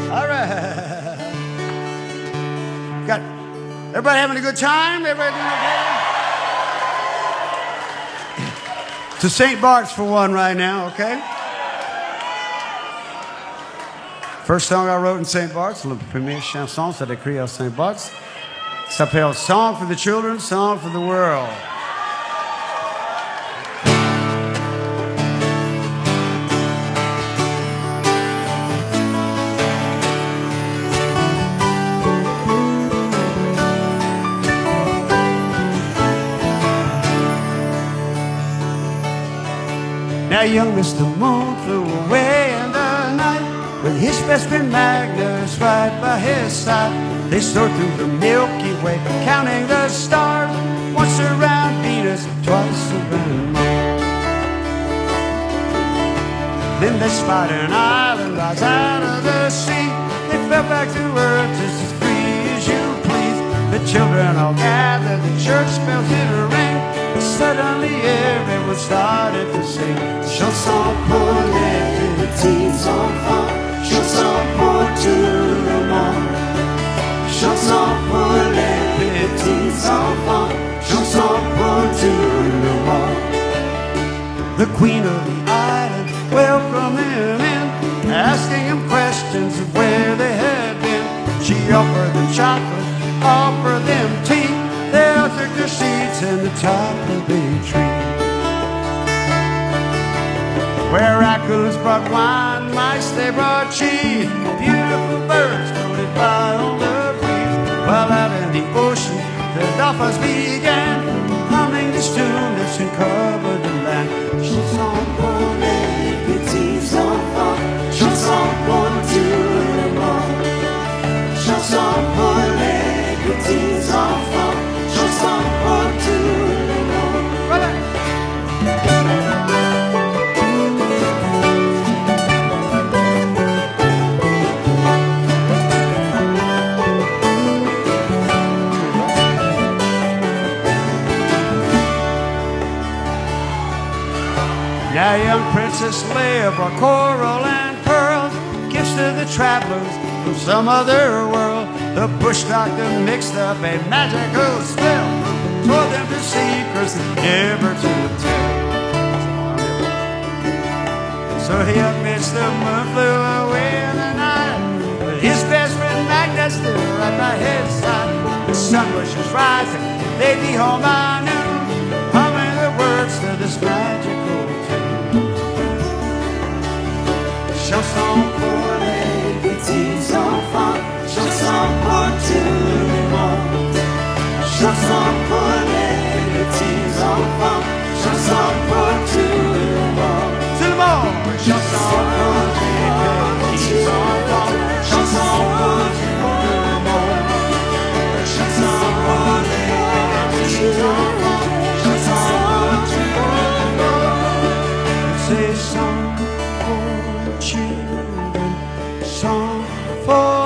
All right. Got everybody having a good time? Everybody doing okay? To St. Bart's for one right now, okay? First song I wrote in St. Bart's, la première chanson, c'est écrit à St. Bart's. Ça s'appelle Song for the Children, Song for the World. Now young Mr. Moon flew away in the night with his best friend Magnus right by his side. They soared through the Milky Way, counting the stars, once around Venus, twice around Mars. Then they spied an island rise out of the sea. They fell back to earth just as free as you please. The children all gathered, the church bells did ring. Suddenly everyone started to sing. Chanson pour les petits enfants, chanson pour tout le monde. Chanson pour les petits enfants, chanson pour tout le monde. The queen of the island welcomed them in, asking them questions of where they had been. She offered them chocolate, offered them tea. They all took their seats in the top of the tree, where raccoons brought wine, mice they brought cheese, beautiful birds floated by on the breeze. While out in the ocean, the dolphins began humming this tune that soon covered the land. Chanson pour les petits enfants, chanson pour tout le monde. Chanson pour les petits enfants, chanson pour tout le monde. Voilà. Now young Princess Leia brought coral and pearls, gifts to the travelers from some other world. The bush doctor mixed up a magical spell, told them the secrets never to tell. So he amidst the moon flew away in the night, with his best friend Magnus still right by his side. The sun was just rising, they'd be home by noon, humming the words to this magical chanson pour les petits enfants, chanson pour tout le monde. Chanson pour les petits enfants, chanson pour tout le monde. Tout le monde! Chanson pour les petits enfants, chanson pour tout le monde. Chanson pour les petits enfants, chanson pour tout le monde. C'est children, song for